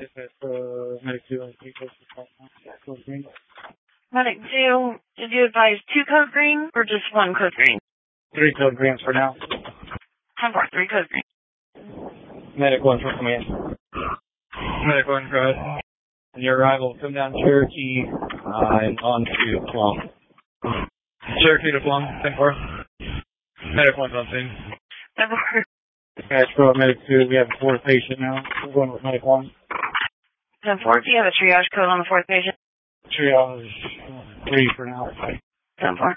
Medic 2 on 3 code green. Medic 2, did you advise 2 code green or just 1 code green? 3 code greens for now. 10-4, 3 code green. Medic 1 for command. Medic 1 for us. On your arrival, come down Cherokee and on to Plum. Cherokee to Plum, 10-4. Medic 1's on scene. 10-4. Patch for Medic 2, we have a 4th patient now. We're going with Medic 1. 10-4, do you have a triage code on the 4th patient? Triage 3 for now. 10-4.